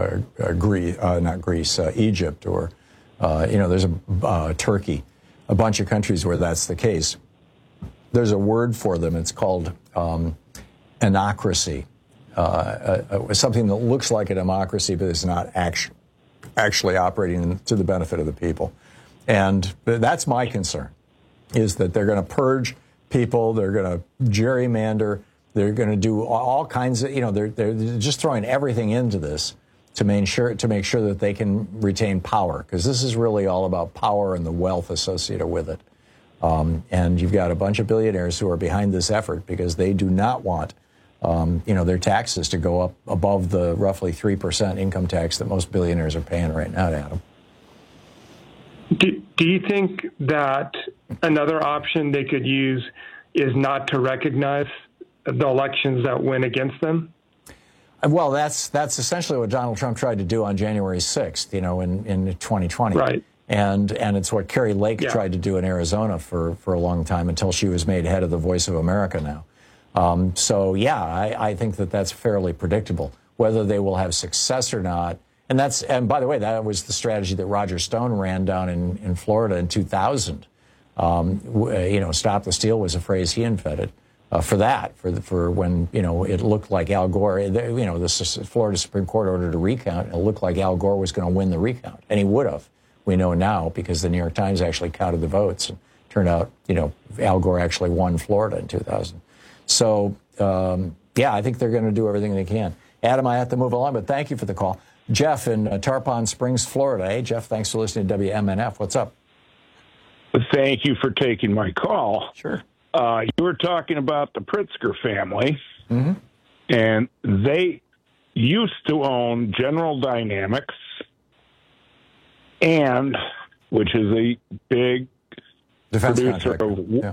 Egypt or, there's Turkey, a bunch of countries where that's the case. There's a word for them. It's called anocracy, something that looks like a democracy, but is not actually operating to the benefit of the people. And that's my concern, is that they're going to purge people, they're going to gerrymander, they're going to do all kinds of, they're just throwing everything into this to make sure that they can retain power, because this is really all about power and the wealth associated with it. And you've got a bunch of billionaires who are behind this effort because they do not want their taxes to go up above the roughly 3% income tax that most billionaires are paying right now, Adam. Do you think that another option they could use is not to recognize the elections that went against them? Well, that's essentially what Donald Trump tried to do on January 6th, in 2020. Right. And it's what Carrie Lake tried to do in Arizona for a long time until she was made head of the Voice of America now. I think that's fairly predictable. Whether they will have success or not, and by the way, that was the strategy that Roger Stone ran down in Florida in 2000. Stop the steal was a phrase he invented for when it looked like Al Gore. The Florida Supreme Court ordered a recount. It looked like Al Gore was going to win the recount, and he would have. We know now because the New York Times actually counted the votes, and turned out Al Gore actually won Florida in 2000. So I think they're going to do everything they can. Adam, I have to move along, but thank you for the call. Jeff in Tarpon Springs, Florida. Hey, Jeff, thanks for listening to WMNF. What's up? Thank you for taking my call. Sure. You were talking about the Pritzker family, and they used to own General Dynamics, which is a big defense producer contractor.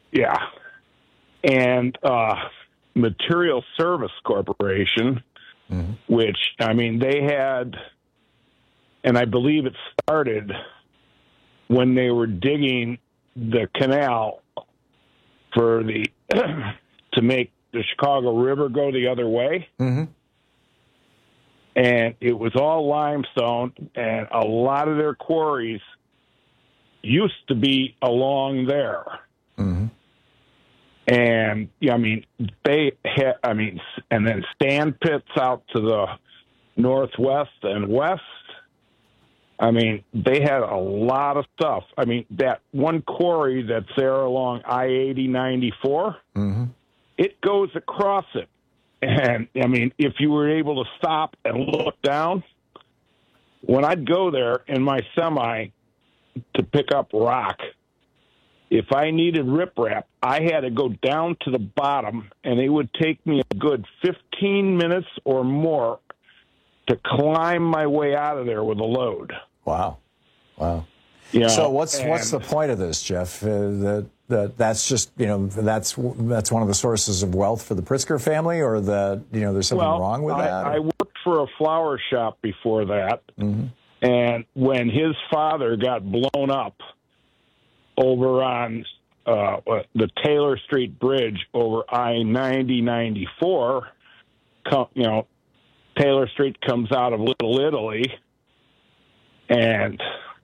And Material Service Corporation, which, they had, and I believe it started when they were digging the canal for to make the Chicago River go the other way. And it was all limestone, and a lot of their quarries used to be along there. And they had, and then sand pits out to the northwest and west. They had a lot of stuff. That one quarry that's there along I-80-94, it goes across it. And, if you were able to stop and look down, when I'd go there in my semi, to pick up rock, if I needed riprap, I had to go down to the bottom, and it would take me a good 15 minutes or more to climb my way out of there with a load. Wow. You know, so what's the point of this, Jeff? That's just, that's one of the sources of wealth for the Pritzker family, or that, there's something wrong with that? I worked for a flower shop before that, and when his father got blown up over on the Taylor Street Bridge over I-90-94, Taylor Street comes out of Little Italy, and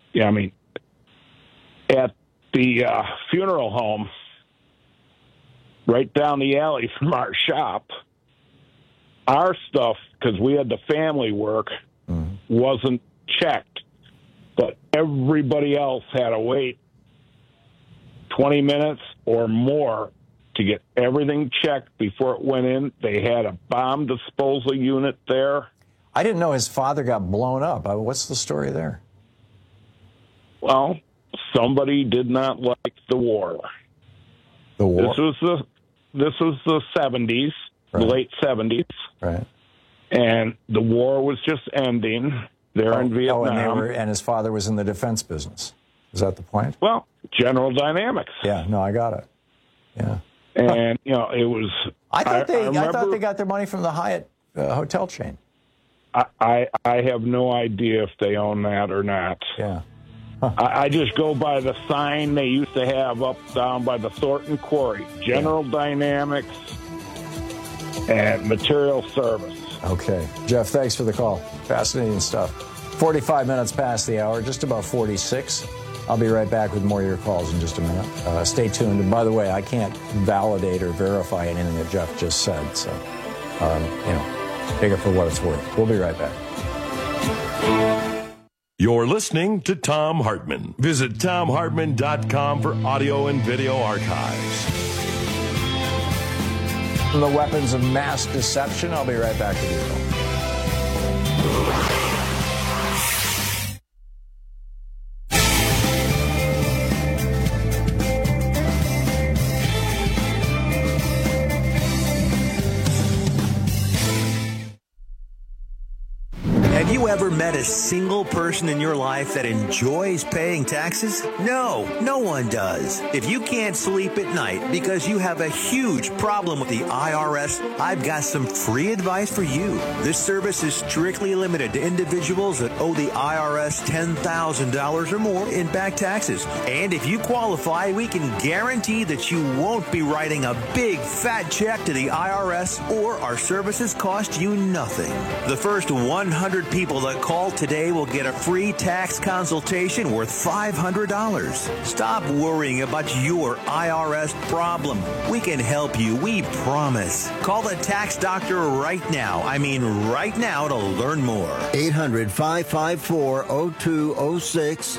at the funeral home, right down the alley from our shop, our stuff, because we had the family work, wasn't checked, but everybody else had to wait 20 minutes or more to get everything checked before it went in. They had a bomb disposal unit there. I didn't know his father got blown up. What's the story there? Well, somebody did not like the war. The war? This was the 70s, right. The late 70s. Right. And the war was just ending there in Vietnam. And his father was in the defense business. Is that the point? Well, General Dynamics. Yeah, no, I got it. Yeah. And, it was... I thought they got their money from the Hyatt hotel chain. I have no idea if they own that or not. Yeah. Huh. I just go by the sign they used to have up down by the Thornton Quarry. General Dynamics and Material Service. Okay. Jeff, thanks for the call. Fascinating stuff. 45 minutes past the hour, just about 46. I'll be right back with more of your calls in just a minute. Stay tuned. And by the way, I can't validate or verify anything that Jeff just said. So, take it for what it's worth. We'll be right back. You're listening to Thom Hartmann. Visit ThomHartmann.com for audio and video archives. From the weapons of mass deception, I'll be right back with you. Have you ever met a single person in your life that enjoys paying taxes? No, no one does. If you can't sleep at night because you have a huge problem with the IRS, I've got some free advice for you. This service is strictly limited to individuals that owe the IRS $10,000 or more in back taxes. And if you qualify, we can guarantee that you won't be writing a big fat check to the IRS, or our services cost you nothing. The first 100 people that call today will get a free tax consultation worth $500. Stop worrying about your IRS problem. We can help you, we promise. Call the tax doctor right now. I mean right now, to learn more. 800-554-0206.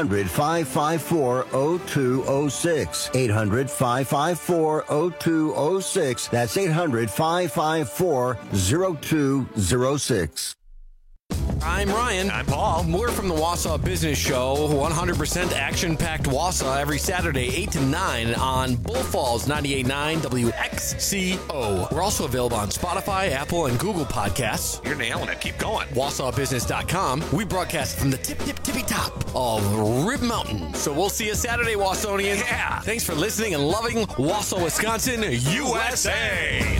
800-554-0206. 800-554-0206. That's 800-554-0206. I'm Ryan. I'm Paul. We're from the Wausau Business Show. 100% action-packed Wausau every Saturday, 8 to 9 on Bull Falls 98.9 WXCO. We're also available on Spotify, Apple, and Google Podcasts. You're nailing it. Keep going. WausauBusiness.com. We broadcast from the tippy top of Rib Mountain. So we'll see you Saturday, Wausonians. Yeah. Thanks for listening and loving Wausau, Wisconsin, USA.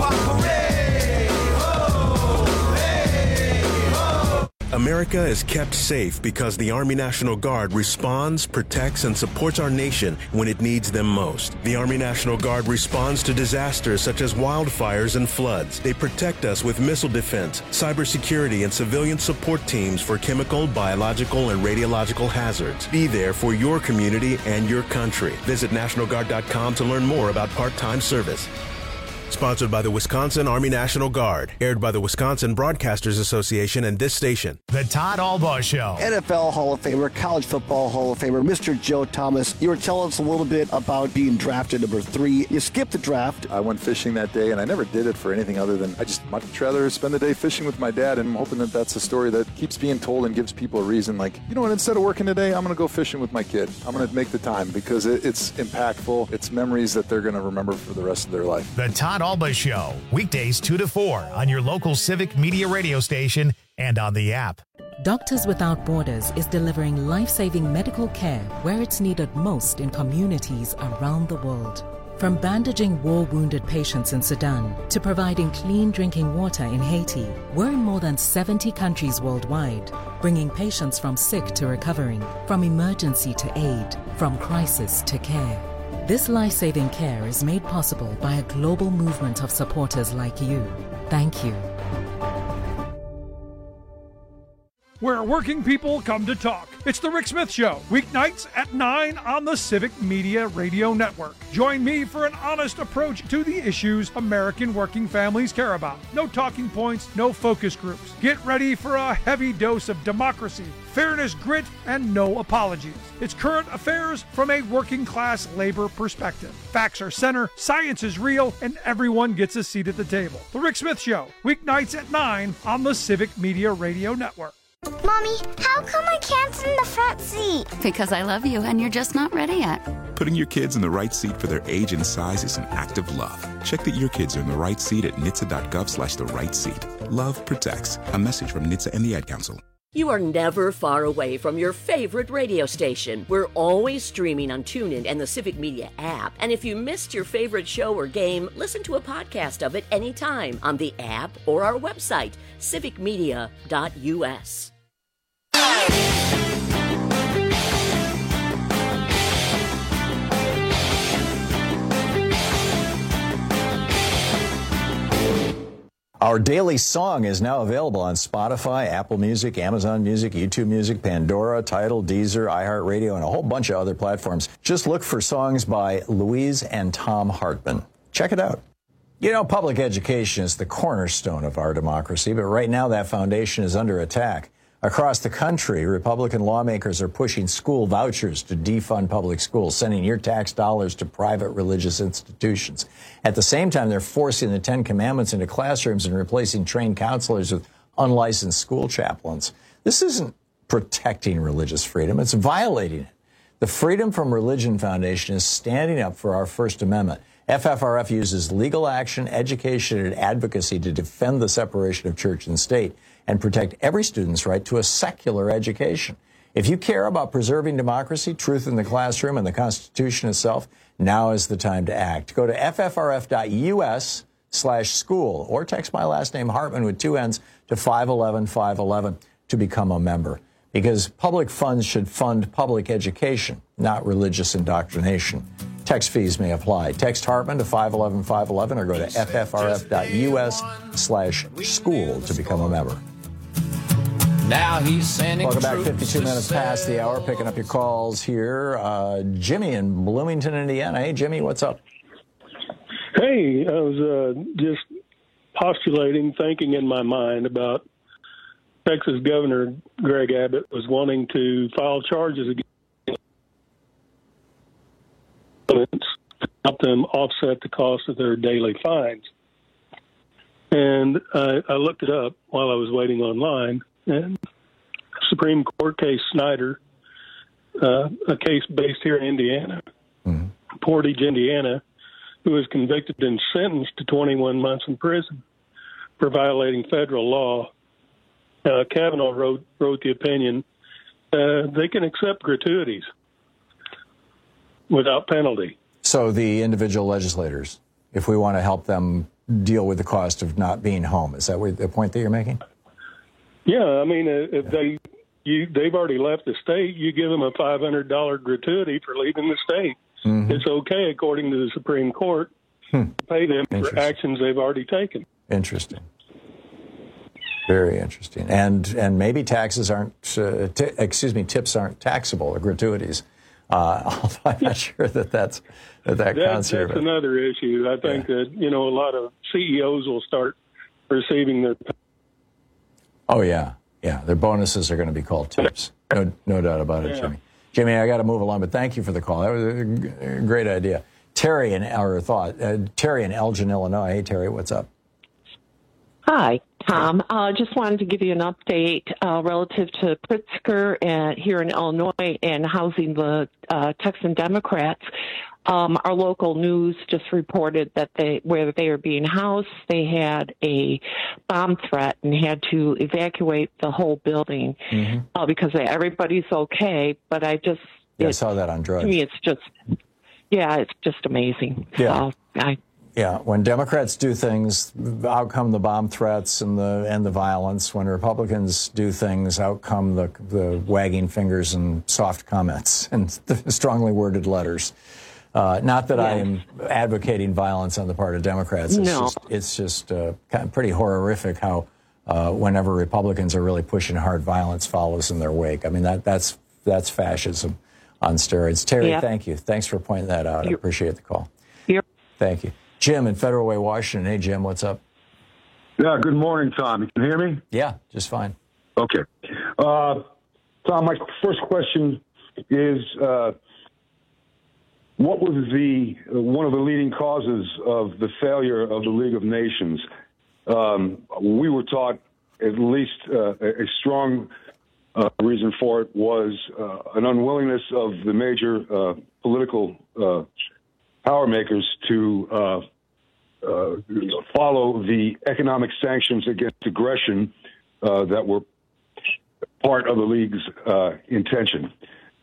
America is kept safe because the Army National Guard responds, protects, and supports our nation when it needs them most. The Army National Guard responds to disasters such as wildfires and floods. They protect us with missile defense, cybersecurity, and civilian support teams for chemical, biological, and radiological hazards. Be there for your community and your country. Visit NationalGuard.com to learn more about part-time service. Sponsored by the Wisconsin Army National Guard. Aired by the Wisconsin Broadcasters Association and this station. The Todd Albaugh Show. NFL Hall of Famer, College Football Hall of Famer, Mr. Joe Thomas. You were telling us a little bit about being drafted number 3. You skipped the draft. I went fishing that day, and I never did it for anything other than I just much rather spend the day fishing with my dad, and I'm hoping that that's a story that keeps being told and gives people a reason. Like, you know what, instead of working today, I'm going to go fishing with my kid. I'm going to make the time because it's impactful. It's memories that they're going to remember for the rest of their life. The Todd Albaugh Show, weekdays 2 to 4 on your local Civic Media radio station and on the app. Doctors Without Borders is delivering life-saving medical care where it's needed most in communities around the world. From bandaging war-wounded patients in Sudan to providing clean drinking water in Haiti, we're in more than 70 countries worldwide, bringing patients from sick to recovering, from emergency to aid, from crisis to care. This life-saving care is made possible by a global movement of supporters like you. Thank you. Where working people come to talk. It's The Rick Smith Show, weeknights at 9 on the Civic Media Radio Network. Join me for an honest approach to the issues American working families care about. No talking points, no focus groups. Get ready for a heavy dose of democracy, fairness, grit, and no apologies. It's current affairs from a working class labor perspective. Facts are center, science is real, and everyone gets a seat at the table. The Rick Smith Show, weeknights at 9 on the Civic Media Radio Network. Mommy, how come I can't sit in the front seat? Because I love you and you're just not ready yet. Putting your kids in the right seat for their age and size is an act of love. Check that your kids are in the right seat at nhtsa.gov/the right seat. Love protects. A message from NHTSA and the Ad Council. You are never far away from your favorite radio station. We're always streaming on TuneIn and the Civic Media app. And if you missed your favorite show or game, listen to a podcast of it anytime on the app or our website, civicmedia.us. Our daily song is now available on Spotify, Apple Music, Amazon Music, YouTube Music, Pandora, Tidal, Deezer, iHeartRadio, and a whole bunch of other platforms. Just look for songs by Louise and Tom Hartman. Check it out. You know, public education is the cornerstone of our democracy, but right now that foundation is under attack. Across the country, Republican lawmakers are pushing school vouchers to defund public schools, sending your tax dollars to private religious institutions. At the same time, they're forcing the Ten Commandments into classrooms and replacing trained counselors with unlicensed school chaplains. This isn't protecting religious freedom, it's violating it. The Freedom from Religion Foundation is standing up for our First Amendment. FFRF uses legal action, education, and advocacy to defend the separation of church and state and protect every student's right to a secular education. If you care about preserving democracy, truth in the classroom, and the Constitution itself, now is the time to act. Go to ffrf.us/school or text my last name, Hartman, with 2 N's to 511-511 to become a member. Because public funds should fund public education, not religious indoctrination. Text fees may apply. Text Hartman to 511-511 or go to ffrf.us/school to become a member. Now he's sending. Welcome back. 52 minutes past the hour. Picking up your calls here. Jimmy in Bloomington, Indiana. Hey, Jimmy, what's up? Hey, I was just postulating, thinking in my mind about Texas Governor Greg Abbott was wanting to file charges against to help them offset the cost of their daily fines. And I looked it up while I was waiting online. And Supreme Court case Snyder, a case based here in Indiana, Portage, Indiana, who was convicted and sentenced to 21 months in prison for violating federal law. Kavanaugh wrote the opinion, they can accept gratuities without penalty. So the individual legislators, if we want to help them deal with the cost of not being home, is that the point that you're making? Yeah, I mean, if they've already left the state, you give them a $500 gratuity for leaving the state. Mm-hmm. It's okay, according to the Supreme Court, to pay them for actions they've already taken. Interesting. Very interesting. And maybe taxes aren't, tips aren't taxable, or gratuities. Although I'm not sure that counts here. That's another issue. I think that, a lot of CEOs will start receiving their... Oh, yeah. Yeah, their bonuses are going to be called tips. No doubt about it, Jimmy. Jimmy, I got to move along, but thank you for the call. That was a great idea. Terry in Elgin, Illinois. Hey, Terry, what's up? Hi, Tom. Just wanted to give you an update relative to Pritzker here in Illinois and housing the Texan Democrats. Our local news just reported that where they were being housed, they had a bomb threat and had to evacuate the whole building because everybody's okay. But I saw that on Drudge. To me, it's just amazing. Yeah. So when Democrats do things, out come the bomb threats and the violence. When Republicans do things, out come the wagging fingers and soft comments and the strongly worded letters. Not that I am advocating violence on the part of Democrats. It's just kind of pretty horrific how whenever Republicans are really pushing hard, violence follows in their wake. I mean, that's fascism on steroids. Terry, thank you. Thanks for pointing that out. I appreciate the call. Thank you. Jim in Federal Way, Washington. Hey, Jim, what's up? Yeah, good morning, Tom. You can hear me? Yeah, just fine. Okay. Tom, my first question is, what was one of the leading causes of the failure of the League of Nations? We were taught at least a strong reason for it was an unwillingness of the major political power makers to follow the economic sanctions against aggression that were part of the League's intention.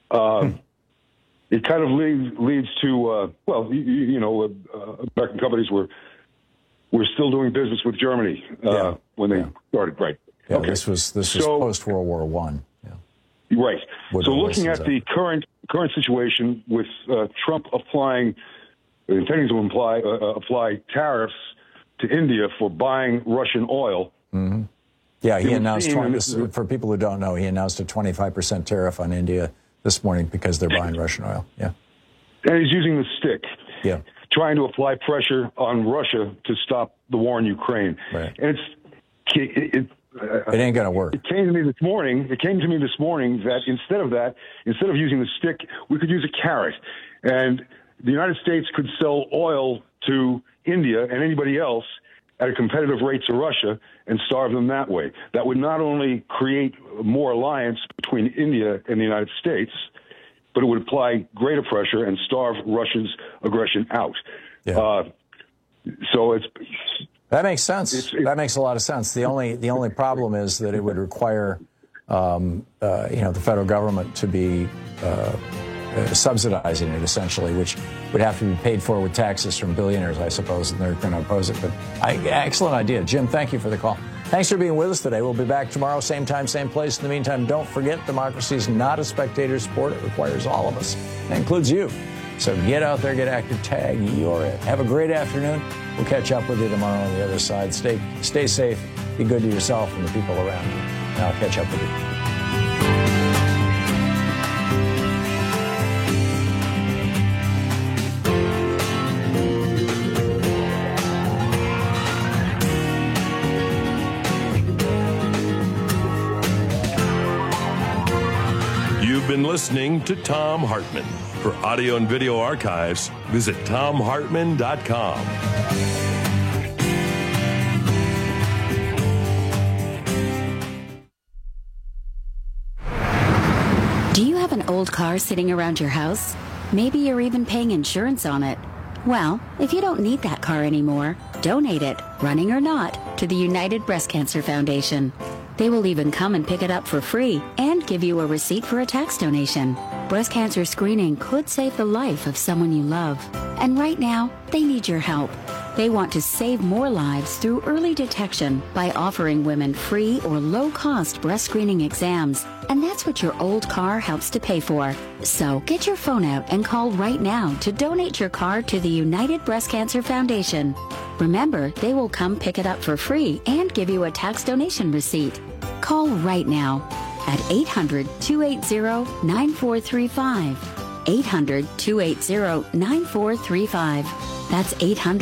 It kind of leads to, American companies were still doing business with Germany when they started, right? Yeah, okay. This was post-World War I. Yeah. Right. So looking at the current situation with Trump intending to apply tariffs to India for buying Russian oil. Mm-hmm. Yeah, he announced, for people who don't know, he announced a 25% tariff on India this morning because they're buying Russian oil. Yeah. And he's using the stick. Yeah. Trying to apply pressure on Russia to stop the war in Ukraine. Right. And it ain't going to work. It came to me this morning that instead of using the stick, we could use a carrot. And the United States could sell oil to India and anybody else at a competitive rate to Russia and starve them that way. That would not only create more alliance between India and the United States, but it would apply greater pressure and starve Russia's aggression out. Yeah. That makes sense. That makes a lot of sense. The only problem is that it would require the federal government to be subsidizing it, essentially, which would have to be paid for with taxes from billionaires, I suppose, and they're going to oppose it. But excellent idea. Jim, thank you for the call. Thanks for being with us today. We'll be back tomorrow, same time, same place. In the meantime, don't forget, democracy is not a spectator sport. It requires all of us. That includes you. So get out there, get active, tag, you're it. Have a great afternoon. We'll catch up with you tomorrow on the other side. Stay safe. Be good to yourself and the people around you. And I'll catch up with you. Been listening to Thom Hartmann. For audio and video archives, visit ThomHartmann.com. Do you have an old car sitting around your house? Maybe you're even paying insurance on it. Well, if you don't need that car anymore, donate it, running or not, to the United Breast Cancer Foundation. They will even come and pick it up for free and give you a receipt for a tax donation. Breast cancer screening could save the life of someone you love. And right now, they need your help. They want to save more lives through early detection by offering women free or low-cost breast screening exams. And that's what your old car helps to pay for. So get your phone out and call right now to donate your car to the United Breast Cancer Foundation. Remember, they will come pick it up for free and give you a tax donation receipt. Call right now at 800-280-9435. 800-280-9435. That's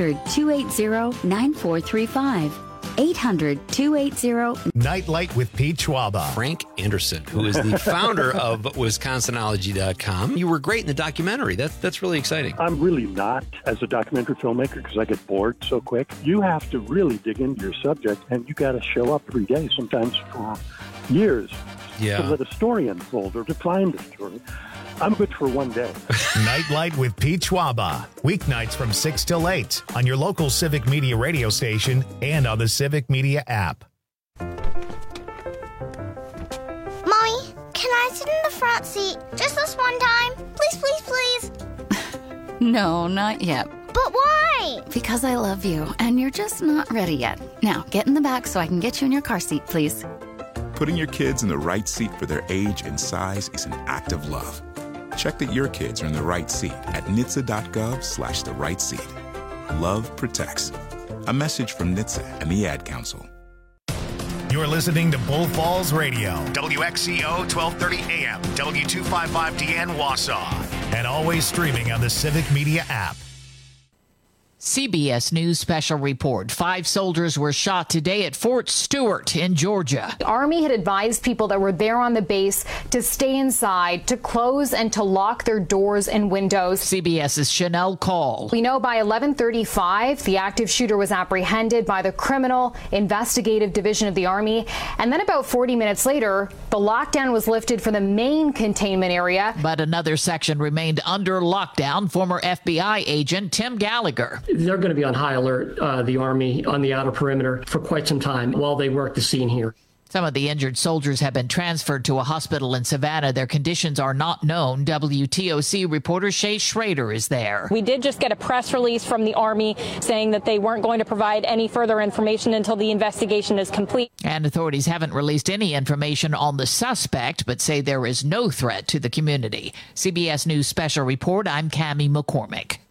800-280-9435. 800-280... Nightlight with Pete Schwaba. Frank Anderson, who is the founder of Wisconsinology.com. You were great in the documentary. That's really exciting. I'm really not as a documentary filmmaker because I get bored so quick. You have to really dig into your subject, and you got to show up every day, sometimes for years, to let a story unfold or to find a story. I'm good for one day. Nightlight with Pete Schwaba. Weeknights from 6 till 8 on your local Civic Media radio station and on the Civic Media app. Mommy, can I sit in the front seat just this one time? Please, please, please. No, not yet. But why? Because I love you, and you're just not ready yet. Now, get in the back so I can get you in your car seat, please. Putting your kids in the right seat for their age and size is an act of love. Check that your kids are in the right seat at NHTSA.gov/the right seat. Love protects. A message from NHTSA and the Ad Council. You're listening to Bull Falls Radio, WXCO 1230 AM, W255DN Wausau, and always streaming on the Civic Media app. CBS News special report. 5 soldiers were shot today at Fort Stewart in Georgia. The Army had advised people that were there on the base to stay inside, to close and to lock their doors and windows. CBS's Chanel Call. We know by 11:35, the active shooter was apprehended by the Criminal Investigative Division of the Army. And then about 40 minutes later, the lockdown was lifted for the main containment area. But another section remained under lockdown. Former FBI agent Tim Gallagher. They're going to be on high alert, the Army, on the outer perimeter for quite some time while they work the scene here. Some of the injured soldiers have been transferred to a hospital in Savannah. Their conditions are not known. WTOC reporter Shay Schrader is there. We did just get a press release from the Army saying that they weren't going to provide any further information until the investigation is complete. And authorities haven't released any information on the suspect, but say there is no threat to the community. CBS News Special Report, I'm Cammie McCormick.